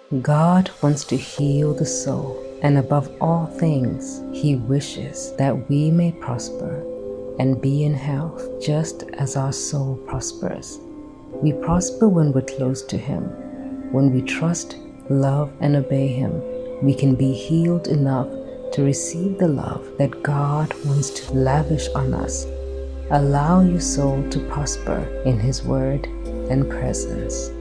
God wants to heal the soul, and above all things, He wishes that we may prosper and be in health just as our soul prospers. We prosper when we're close to Him. When we trust, love, and obey Him, we can be healed enough to receive the love that God wants to lavish on us. Allow your soul to prosper in His word and presence.